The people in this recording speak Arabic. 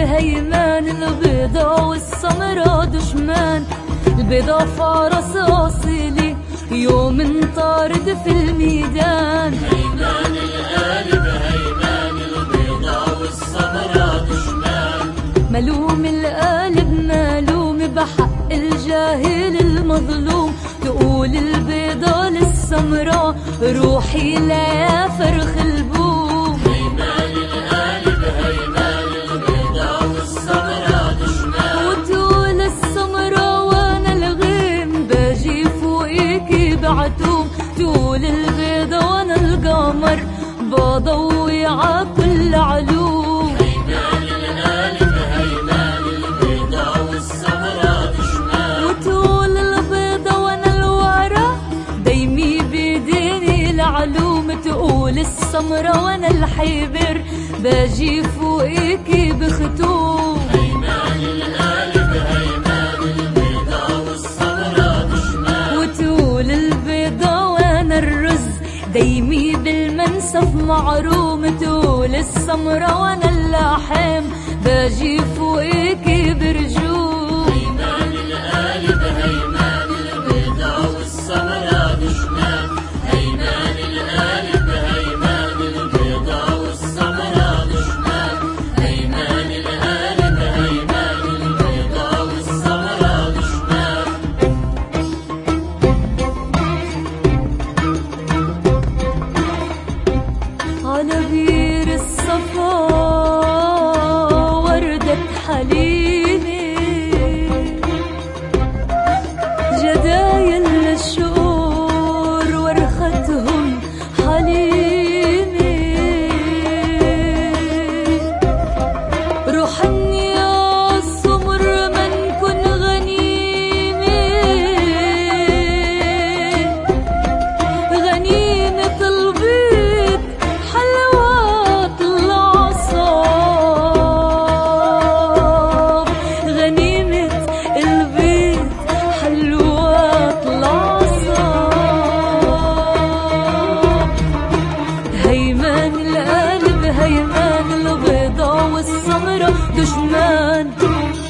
هيمان، البيضا والسمرا دشمان. البيضا فرس أصيلي يوم انطارد في الميدان. هيمان القالب هيمان، البيضا والسمرا دشمان. ملوم القالب ملوم بحق الجاهل المظلوم. تقول البيضا للسمرا روحي لا يا فرخ البوم. هيمان القالب هيمان، البيضا والسمرا دشمان. وتقول السمرا وانا الغيم باجي فوقيكي بعتوم. تقول البيضا وانا القمر بضوي ع كل علوم. هيمان القالب هيمان، البيضا والسمرا دشمان. وتقول البيضا وانا الورا دايمي بيديني العلوم. تقول السمرا وانا الحبر باجي فوقيكي بختوم. هيمان القالب هيمان، البيضا والسمرا دشمان. وتقول البيضا وانا الرز دايمي بالمنسف معروم. تقول السمرا وانا اللحم باجي فوقيكي برجوم. هيمان القالب هيمان، البيضا والسمرا دشمان. هيمان القالب هيمان، البيضا والسمرا دشمان. هيمان القالب هيمان، البيضا والسمرا دشمان. على بير الصفا وردة حليمي، جدايل الشقور ورختهم حليمي. روحني يا سمر من كن غنيمي، غنيمة البيت حلوات العصاب. غنيمة البيت حلوات العصاب. هيمان القلب هيمان، البيضا والسمرا دشمان.